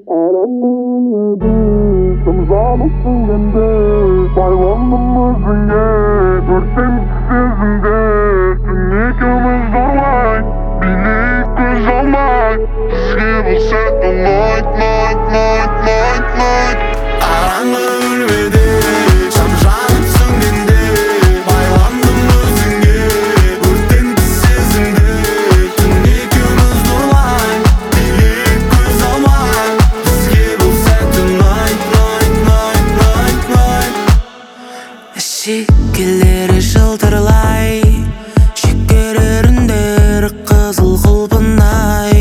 Zamzamı singende Baylandım özünge Örtemiz sezinde Tünekimiz zorlay Bilik göz olmay Bizge bulsa da night night night night night Aranlı ölmedi Zamzamı singende Baylandım özünge Örtemiz sezinde Tünekimiz zorlay Bilik göz olmay Bizge bulsa da night night night night night Şekilleri жылтырлай Шекереріндері қызыл құлпынай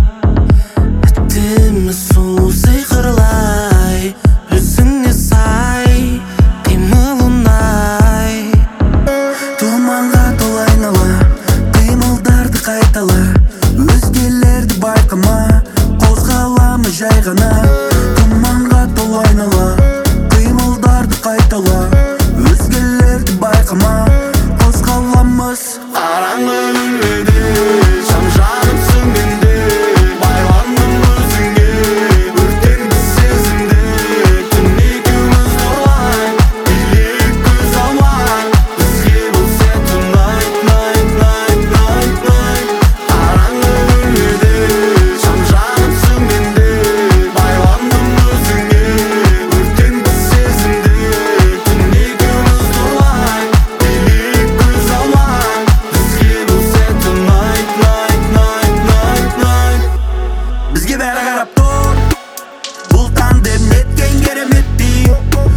Әдемі сұлу сиқырлай Өзіңе сай қимыл ұнай Думанға толы айнала Қимылдарды қайтала Өзгелерді байқама Қозғаламы жай ғана Думанға толы айнала Қимылдарды қайтала Өзгелерді байқама Қозғаламыз Аранға өлмеді Жан-жаным сөнгенде Байландым өзіңе Өртенді сезімде Түн екеуміз нұрлай Билік көз алмай Бізге болса tonight night night night night Аранға өлмеді Жан-жаным сөнгенде Байландым өзіңе Өртенді сезімде Түн екеуміз нұрлай Билік көз алмай Бізге болса tonight night night night night Бізге бәрі қарап тұр Бұл тандем неткен керемет бейім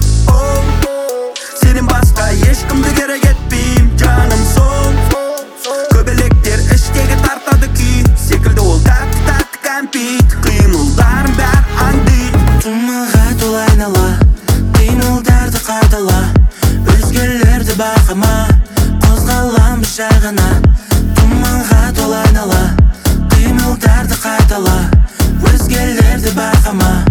Сенен басқа ешкімді керек етпейм Жаным сол Көбелектер іштегі тартады күй Секілді ол тәтті кәмпит Қимылдарым бәр аңдит Думанға толы айнала Қимылдарды қайтала Өзгелерді байқама Қозғаламыз жай ғана Думанға толы айнала Қимылдарды қайтала Өзгелерді байқама